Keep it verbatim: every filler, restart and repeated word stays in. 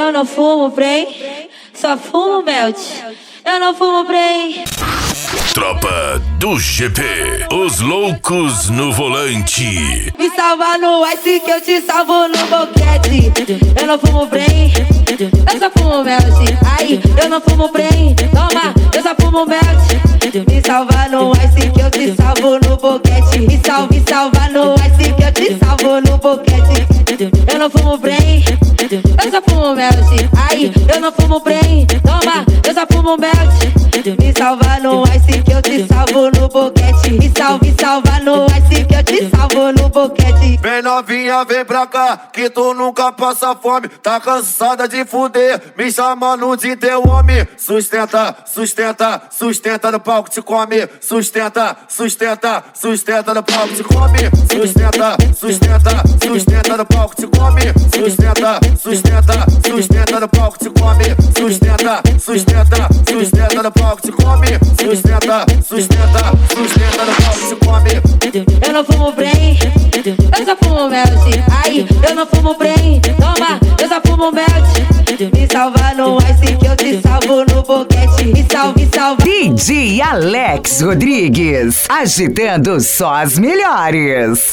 Eu não fumo Prem, só fumo Melt. Eu não fumo Prem. Tropa do G P, os loucos no volante. Me salva no ice que eu te salvo no boquete. Eu não fumo Prem, eu só fumo Melt. Aí, eu não fumo Prem, toma, eu só fumo Melt. Me salva no ice que eu te salvo no boquete. Me salva, me salva no ice que eu te salvo no boquete. Eu não fumo Prem, eu só fumo Melt. Aí, eu não fumo Prem, toma, eu só fumo Melt. Me salva no ice que eu te salvo no boquete. Me salva, me salva no ice que eu te salvo no boquete. Vem novinha, vem pra cá, que tu nunca passa fome. Tá cansada de fuder, me chamando de teu homem. Sustenta, sustenta, sustenta no palco te come. Sustenta, sustenta, sustenta no palco te come. Sustenta, sustenta, sustenta no palco te come. Sustenta, sustenta, sustenta no palco te come. Sustenta, sustenta, sustenta no palco te come. Sustenta, sustenta, sustenta no palco te come. Eu não fumo Prem, eu só fumo Melt. Aí, eu não fumo Prem, toma, eu só fumo Melt. Me salva no ice que eu te salvo no boquete. Me salva, me salva. D J Alex Rodrigues, agitando só as melhores.